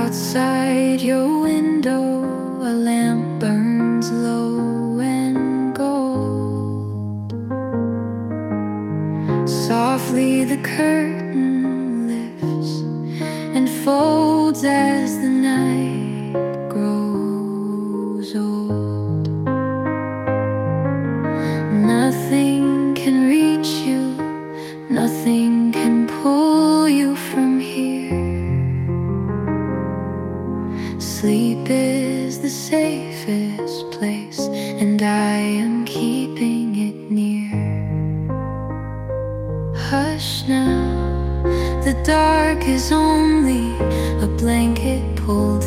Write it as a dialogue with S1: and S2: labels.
S1: Outside your window, a lamp burns low and gold. Softly the curtain lifts and folds as the night grows old. Nothing can reach you, nothing can pull you from here. Sleep is the safest place, and I am keeping it near. Hush now, the dark is only a blanket pulled